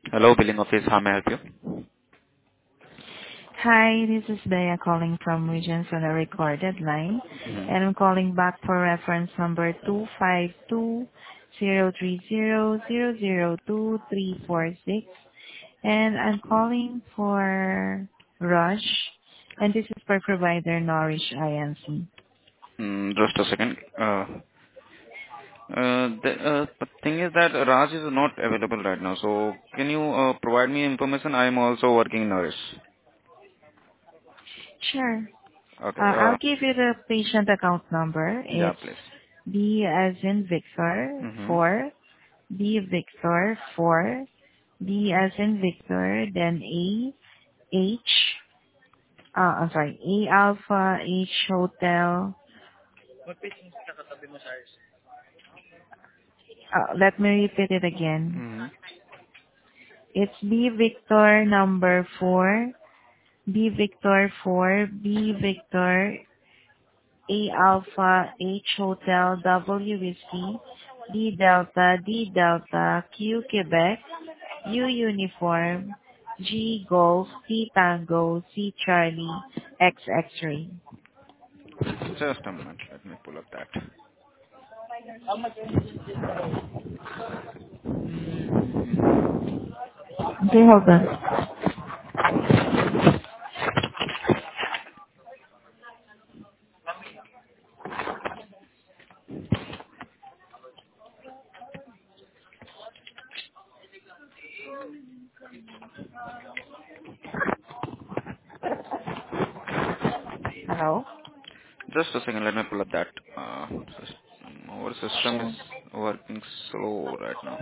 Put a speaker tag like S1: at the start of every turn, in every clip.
S1: Hello, billing office. How may I help you?
S2: Hi, this is Bea calling from Regions on a recorded line,
S1: Mhm.
S2: and I'm calling back for reference number 252-030-002-346, and I'm calling for Rush, and this is for provider Nourish INC.
S1: Just a second. The thing is that Raj is not available right now. So can you provide me information? I am also working in Nourish.
S2: Sure.
S1: Okay.
S2: I'll give you the patient account number.
S1: Yeah,
S2: It's
S1: please.
S2: B as in Victor,
S1: Mm-hmm.
S2: 4, B Victor, 4, B as in Victor, then A, H, I'm sorry, A Alpha H Hotel. Let me repeat it again.
S1: Mm-hmm.
S2: It's B Victor number 4, B Victor 4, B Victor, A Alpha H Hotel W Whiskey, D Delta, Q Quebec, U Uniform, G Golf, T Tango, C Charlie, X X-ray.
S1: Just a moment. Let me pull up that.
S2: Okay, hold on. Hello?
S1: Just a second. Let me pull up that. Our system is
S2: Sure.
S1: working slow right now.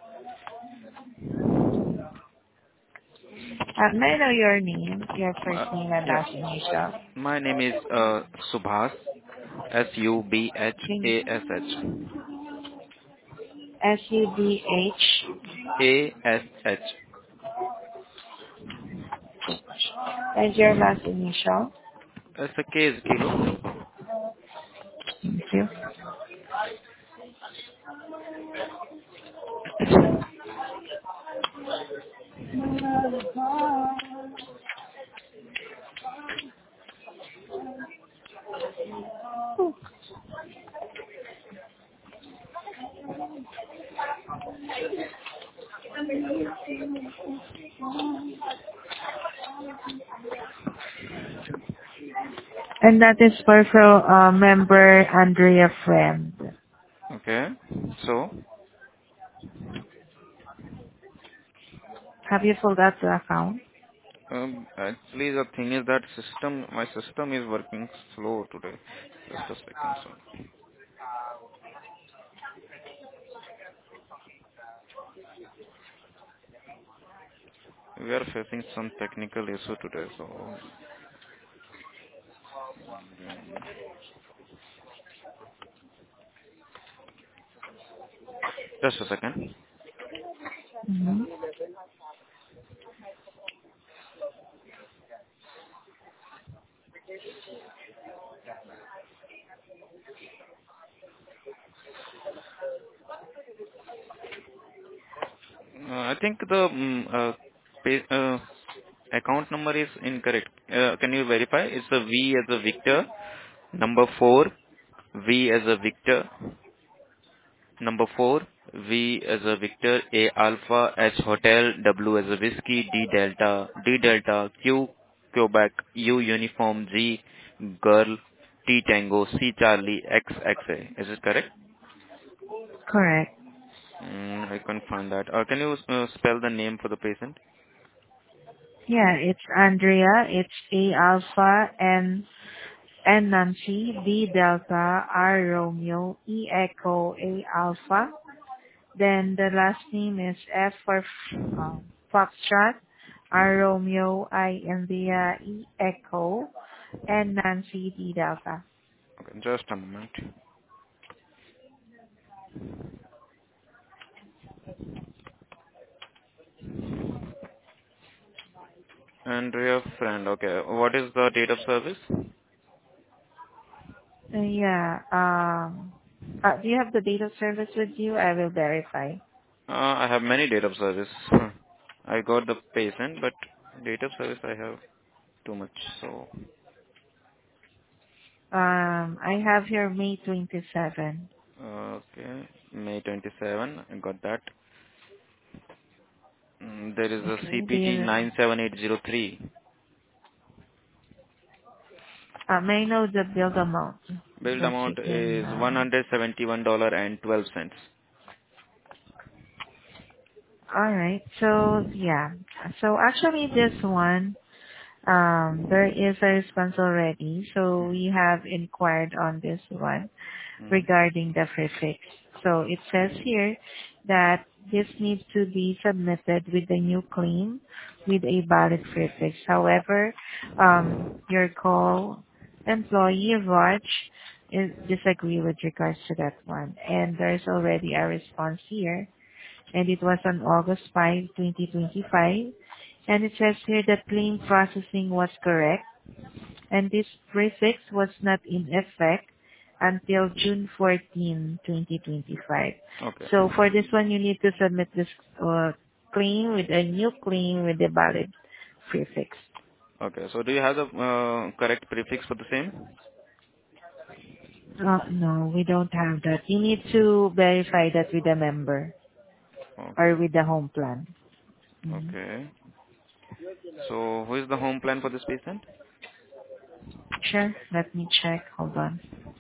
S2: May I know your name, your first
S1: Uh,
S2: name and
S1: yeah.
S2: last initial?
S1: My name is Subhas.
S2: Can
S1: Subhash.
S2: SUBH
S1: ASH.
S2: and your last initial?
S1: That's a case kilo.
S2: Thank you. And that is for member Andrea Friend.
S1: Okay. So,
S2: Have you filled out the account?
S1: actually the thing is that my system is working slow today. Just a second. So, we are facing some technical issue today. So, just a second.
S2: Mm-hmm.
S1: I think the account number is incorrect. Can you verify? It's a V as a Victor, number 4, V as a Victor, number 4, V as a Victor, A Alpha, H Hotel, W as a Whiskey, D Delta, Q Quebec, U Uniform, G Girl, T Tango, C Charlie, X X-A. Is it correct?
S2: Correct.
S1: I can't find that. Can you spell the name for the patient?
S2: Yeah, it's Andrea. It's A Alpha N Nancy, D Delta, R Romeo, E Echo, A Alpha. Then the last name is F for Foxtrot, R Romeo, I India, E Echo, and Nancy D Delta.
S1: Okay, just a moment. Andrea friend. Okay. What is the date of service?
S2: Yeah. Do you have the date of service with you? I will verify.
S1: I have many date of service. I got the patient, but date of service I have too much. So,
S2: I have here May 27.
S1: okay, May 27, I got that. There is a
S2: Okay.
S1: CPT 97803.
S2: May I know the bill amount
S1: Billed
S2: that you
S1: amount
S2: can.
S1: is $171.12.
S2: All right. So yeah. So actually, this one, there is a response already. So we have inquired on this one
S1: Mm-hmm.
S2: regarding the prefix. So it says here that this needs to be submitted with a new claim with a valid prefix. However, your call employee Raj is disagree with regards to that one. And there's already a response here, and it was on August 5, 2025. And it says here that claim processing was correct and this prefix was not in effect until June 14, 2025.
S1: Okay.
S2: So for this one, you need to submit this claim with a new claim with the valid prefix.
S1: Okay. So do you have the correct prefix for the same?
S2: No, we don't have that. You need to verify that with a member or
S1: Okay.
S2: with the home plan. Mhm.
S1: Okay. So who is the home plan for this patient?
S2: Sure, let me check. Hold on.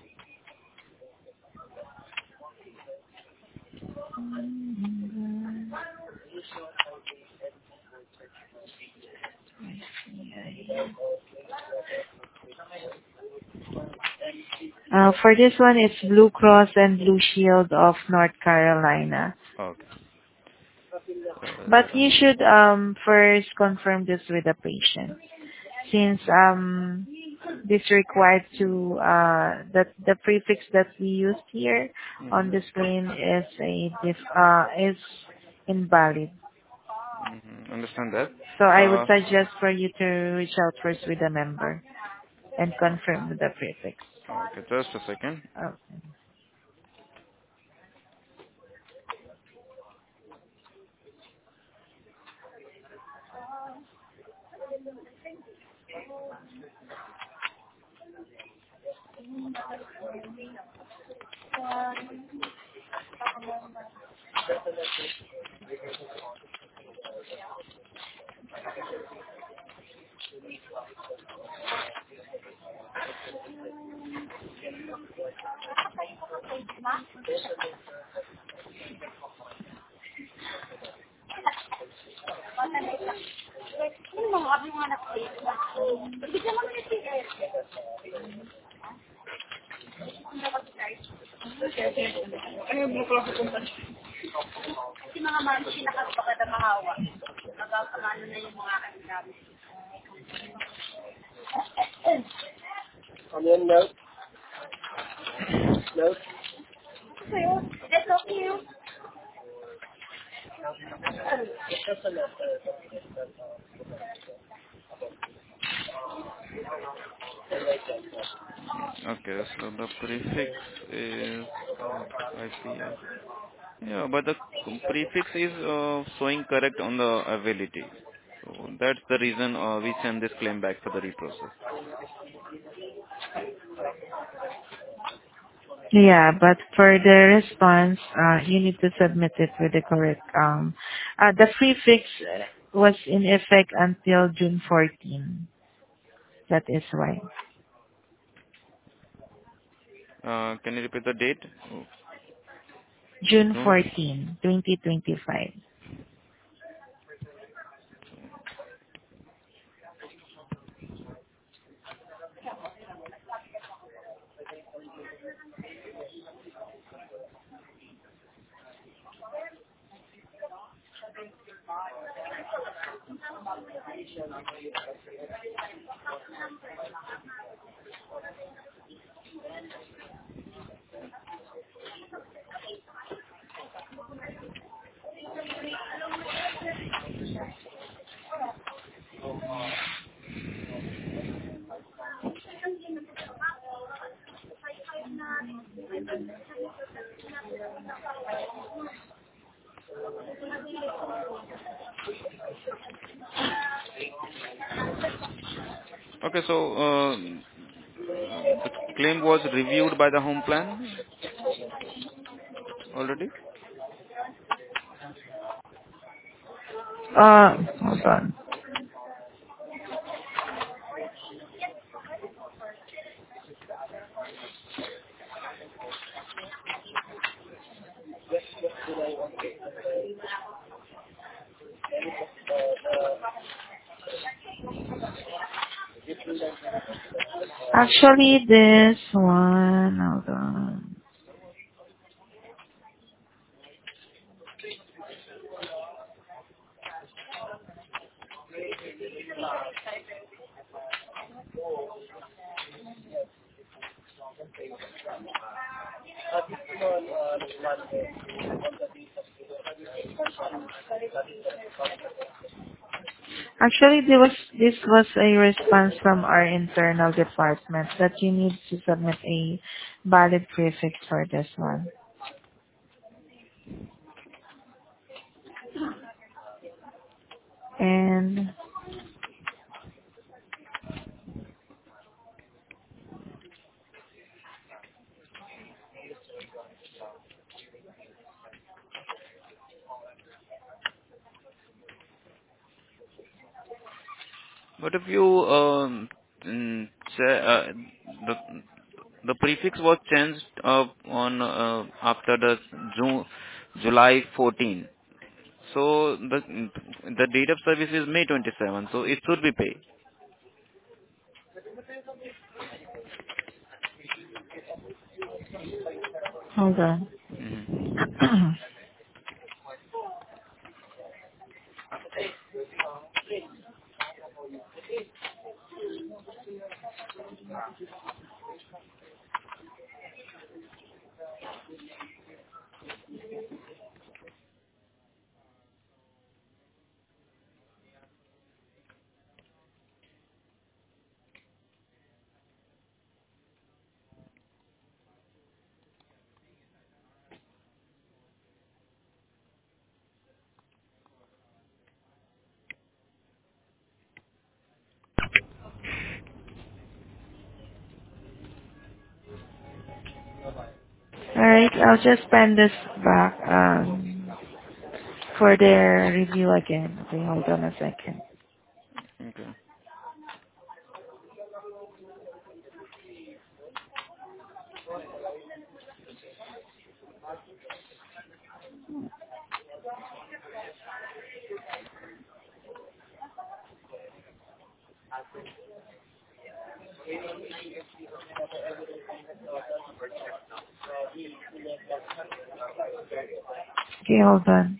S2: For this one, it's Blue Cross and Blue Shield of North Carolina.
S1: Okay.
S2: But you should first confirm this with the patient, since this required to that the prefix that we used here on this
S1: Mm-hmm.
S2: claim is invalid.
S1: Understand that.
S2: So I would
S1: Uh,
S2: suggest for you to reach out first with the member and confirm with the prefix.
S1: okay, just a second.
S2: Okay.
S1: Okay, so the prefix is I see. Yeah, but the prefix is showing correct on the ability. So that's the reason we send this claim back for the reprocess.
S2: Yeah, but for the response, you need to submit it with the correct. The prefix was in effect until June 14. That is why.
S1: Can you repeat the date? Oh,
S2: June
S1: June.
S2: 14, 2025.
S1: Okay, so the claim was reviewed by the home plan already?
S2: Hold on. Actually, this one, hold on. Actually, this was a response from our internal department that you need to submit a valid prefix for this one. And
S1: But if you say, the the prefix was changed on after the July 14. So the date of service is May 27. So it should be paid.
S2: hold on.
S1: Mhm.
S2: Alright, I'll just pen this back for their review again. Okay, hold on a second.
S1: Okay.
S2: Okay, hold on.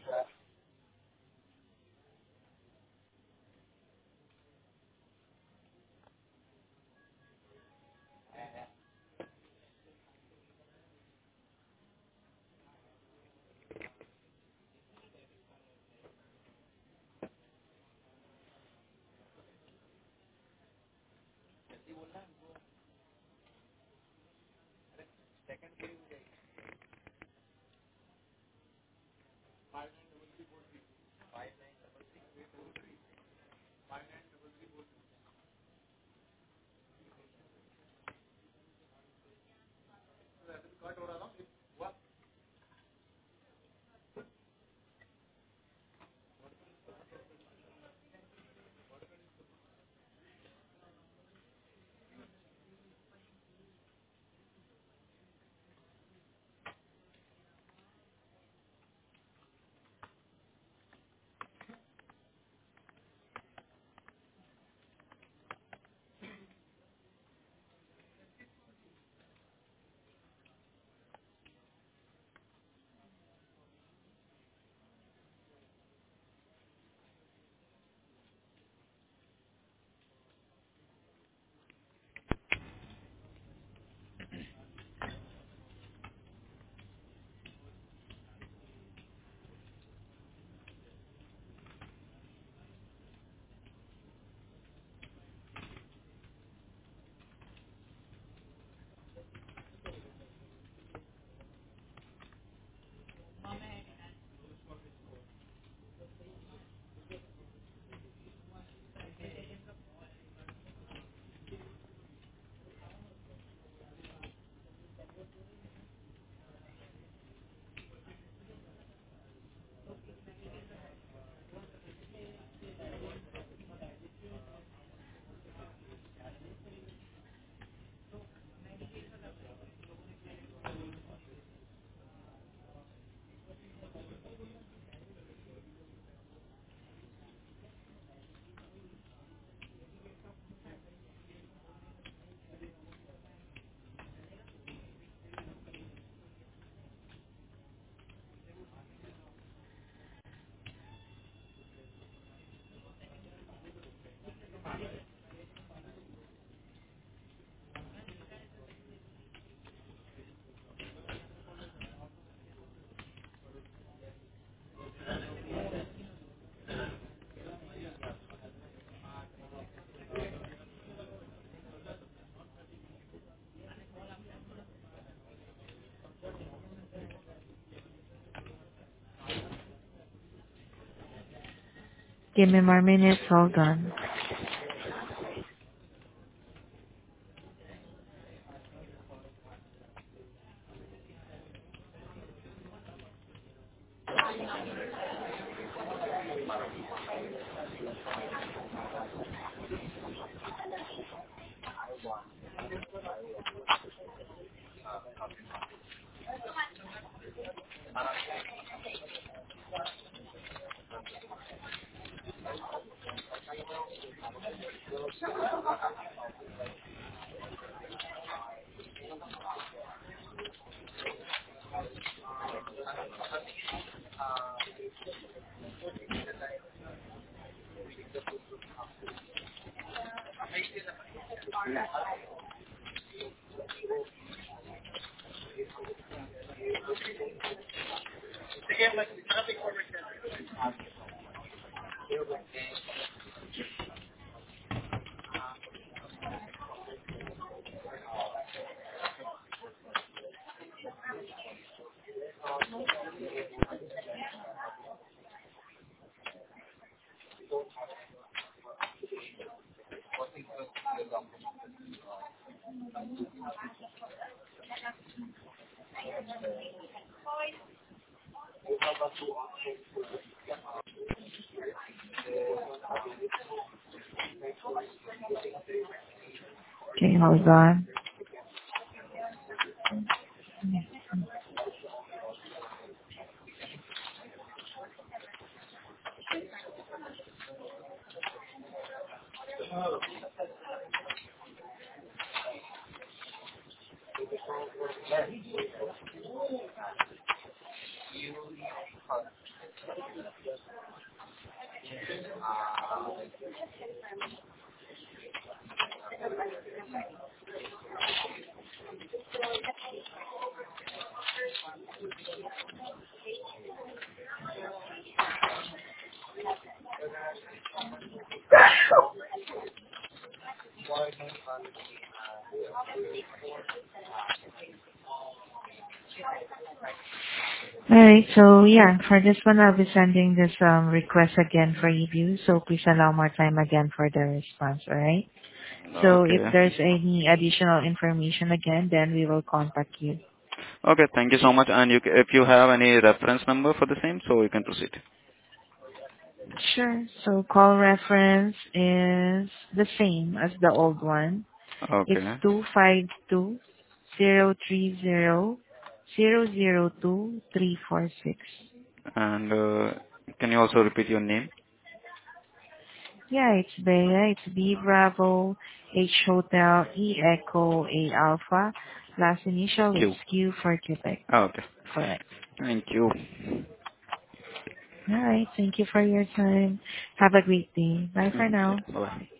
S2: Give me more minutes. Hold on. Okay, hold on. Alright, so yeah, for this one, I'll be sending this request again for review. So please allow more time again for the response. Alright. So if
S1: Okay.
S2: there's any additional information again, then we will contact you.
S1: Okay, thank you so much. And if you have any reference number for the same, so you can proceed.
S2: Sure. So call reference is the same as the old one. It's
S1: Okay.
S2: 252-030-002346.
S1: And can you also repeat your name?
S2: Yeah, it's Bea. It's B Bravo, H Hotel, E Echo, A Alpha. Last initial is
S1: Q.
S2: Q for Quebec.
S1: Okay.
S2: Correct.
S1: Thank you.
S2: All right. Thank you for your time. Have a great day. Bye for
S1: Mm,
S2: now.
S1: yeah, bye.